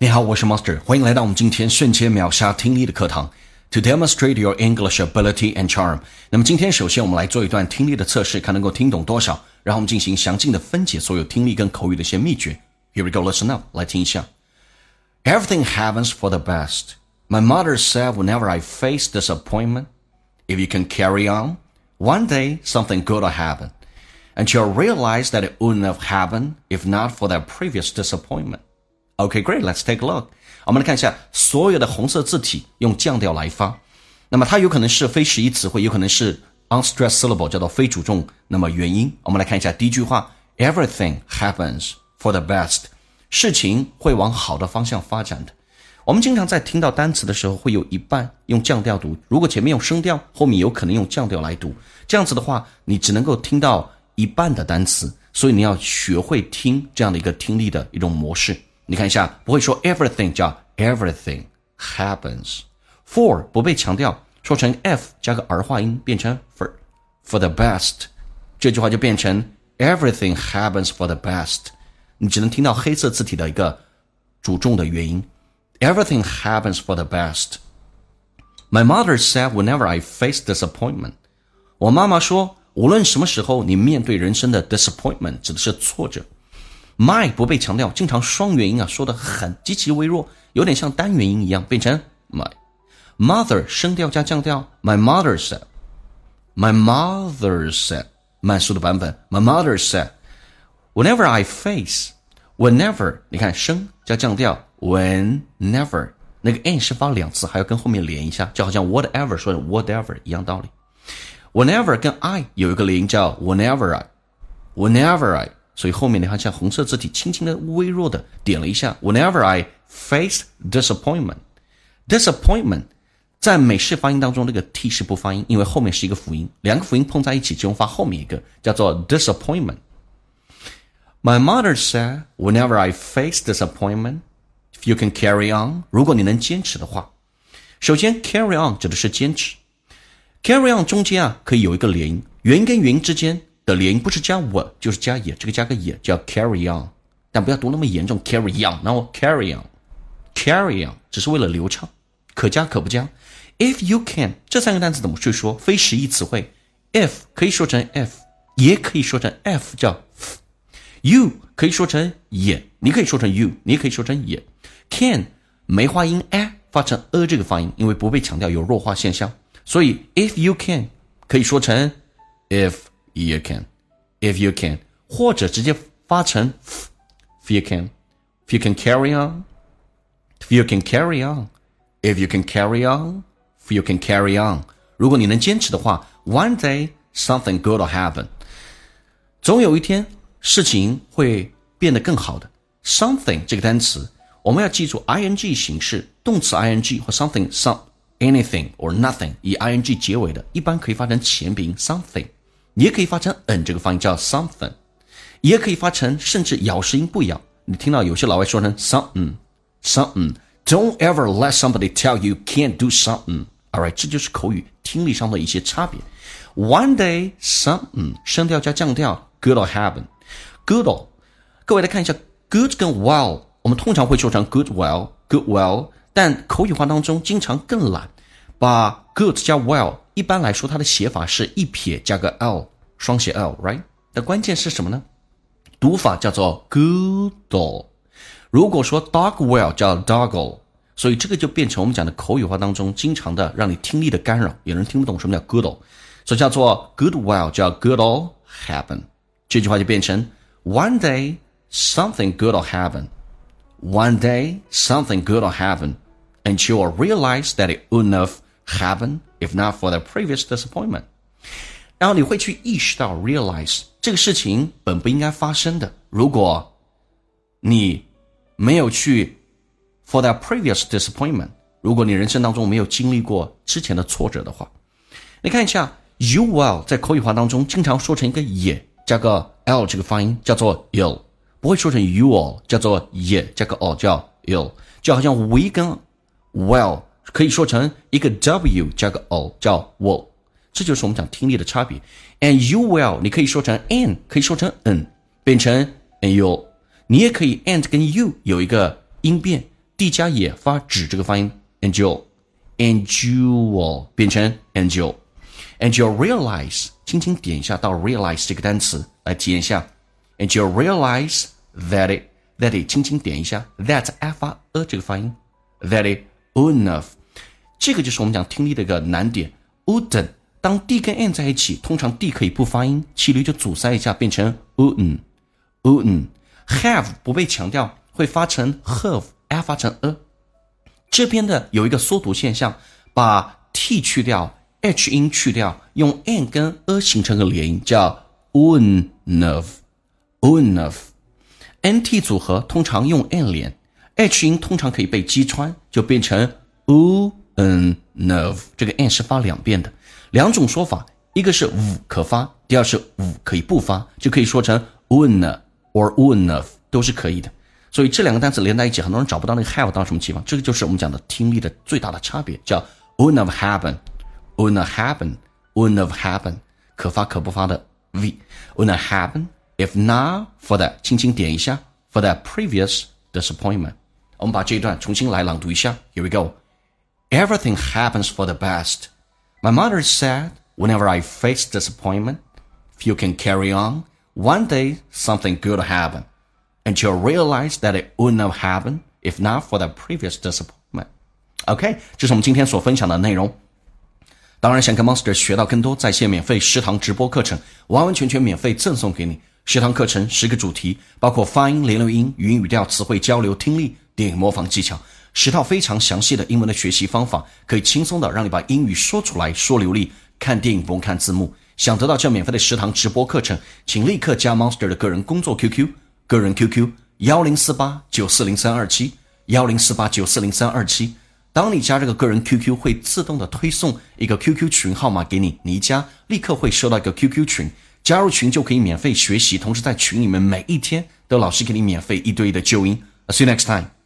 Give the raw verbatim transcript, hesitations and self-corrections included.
你好，我是 Master， 欢迎来到我们今天瞬间秒杀听力的课堂 To demonstrate your English ability and charm。 那么今天首先我们来做一段听力的测试，看能够听懂多少，然后我们进行详尽的分解所有听力跟口语的一些秘诀。 Here we go, listen up， 来听一下。 Everything happens for the best. My mother said whenever I face disappointment, if you can carry on, one day something good will happen. And you'll realize that it wouldn't have happened if not for that previous disappointment.Okay, great. Let's take a look. 我们来看一下所有的红色字体用降调来发。那么它有可能是非实义词汇，有可能是 unstressed syllable， 叫做非主重。那么元音，我们来看一下第一句话 Everything happens for the best. 事情会往好的方向发展的。我们经常在听到单词的时候会有一半用降调读，如果前面用升调，后面有可能用降调来读。这样子的话，你只能够听到一半的单词，所以你要学会听这样的一个听力的一种模式。你看一下，不会说 everything 叫 everything happens。 for 不被强调，说成 f 加个儿化音变成 for for the best， 这句话就变成 everything happens for the best。 你只能听到黑色字体的一个主重的元音 everything happens for the best。 My mother said whenever I face disappointment， 我妈妈说无论什么时候你面对人生的 disappointment 指的是挫折。My 不被强调，经常双元音啊说得很极其微弱，有点像单元音一样，变成 my。 Mother 升调加降调 My mother said My mother said 慢速的版本 My mother said Whenever I face Whenever 你看升加降调 Whenever 那个 n 是发两次，还要跟后面连一下，就好像 whatever 说的 whatever 一样道理。 Whenever 跟 I 有一个连音叫 Whenever I Whenever I，所以后面你看像红色字体轻轻的微弱的点了一下 Whenever I face disappointment。 Disappointment 在美式发音当中那个 T 是不发音，因为后面是一个辅音，两个辅音碰在一起只用发后面一个，叫做 disappointment。 My mother said whenever I face disappointment, if you can carry on， 如果你能坚持的话。首先 carry on 指的是坚持， carry on 中间啊可以有一个连音，元音跟元音之间的连音不是加我就是加也，这个加个也叫 carry on， 但不要读那么严重 carry on， 然后 carry on carry on 只是为了流畅，可加可不加。 If you can 这三个单词怎么去说？非实义词汇 if 可以说成 f， 也可以说成 f 叫 f， you 可以说成也，你可以说成 you， 你也可以说成也。 can 梅花音 a 发成 a 这个发音，因为不被强调有弱化现象，所以 if you can 可以说成 if you can if you can， 或者直接发成 if you can if you can carry on if you can carry on if you can carry on if you can carry on， 如果你能坚持的话 one day something good will happen， 总有一天事情会变得更好的。 something 这个单词我们要记住 ing 形式，动词 ing 或 something some anything or nothing 以 ing 结尾的一般可以发成前鼻音 something，也可以发成 n 这个发音叫 something， 也可以发成甚至咬舌音不咬，你听到有些老外说成 something something。 Don't ever let somebody tell you can't do something。 Alright， 这就是口语听力上的一些差别。 One day something 升调加降调 good will happen。 Good will 各位来看一下 good 跟 well 我们通常会说成 good well good well， 但口语化当中经常更懒，把 good 加 well一般来说它的写法是一撇加个 l， 双写 l right， 但关键是什么呢？读法叫做 goodle， 如果说 dog well 叫 doggle， 所以这个就变成我们讲的口语化当中经常的让你听力的干扰，有人听不懂什么叫 goodle， 所以叫做 good well 叫 good'll happen， 这句话就变成 one day something good will happen one day something good will happen and you will realize that it wouldn't have happened if not for the previous disappointment。 然后你会去意识到 realize 这个事情本不应该发生的，如果你没有去 for that previous disappointment， 如果你人生当中没有经历过之前的挫折的话。你看一下 you will 在口语化当中经常说成一个也加个 l 这个发音叫做 ill， 不会说成 you all 叫做也加个 o 叫 ill， 就好像 we 跟 well可以说成一个 w 加个 o 叫 will， 这就是我们讲听力的差别。 and you will 你可以说成 and 可以说成 n 变成 and you， 你也可以 and 跟 you 有一个音变 D 加也发指这个发音 endure endure 变成 endure and you realize 轻轻点一下到 realize 这个单词来体验一下 and you realize that it that it 轻轻点一下 that f 发 a 这个发音 that it enough 这个就是我们讲听力的一个难点 wouldn't 当 D 跟 N 在一起通常 D 可以不发音气律就阻塞一下变成 wouldn't wouldn't have 不被强调会发成 have f 发成 a 这边的有一个缩读现象把 T 去掉 H 音去掉用 N 跟 a 形成个连音叫 enough enough N T 组合通常用 N 连 H 音通常可以被击穿就变成 enough 这个 N 是发两遍的两种说法一个是五可发第二是五可以不发就可以说成 enough or enough 都是可以的所以这两个单词连在一起很多人找不到那个 have 到什么地方这个就是我们讲的听力的最大的差别叫 wouldn't have happened wouldn't have happened wouldn't have happened 可发可不发的 V wouldn't have happened if not for that 轻轻点一下 for that previous disappointment 我们把这一段重新来朗读一下 Here we go Everything happens for the best My mother said whenever I face disappointment if you can carry on one day something good will happen and you'll realize that it wouldn't have happened if not for the previous disappointment. OK, 这是我们今天所分享的内容。当然想跟 Monster 学到更多在线免费十堂直播课程，完完全全免费赠送给你。十堂课程十个主题，包括发音、连留音、语音语调、词汇交流、听力、电影模仿技巧，十套非常详细的英文的学习方法，可以轻松的让你把英语说出来，说流利。看电影不用看字幕。想得到这免费的十堂直播课程，请立刻加 Monster 的个人工作 Q Q。个人 Q Q 一零四八九四零三二七 一零四八九四零三二七当你加这个个人 Q Q 会自动的推送一个 Q Q 群号码给你你一加立刻会收到一个 Q Q 群加入群就可以免费学习同时在群里面每一天都有老师给你免费一对一的纠音 I'll see you next time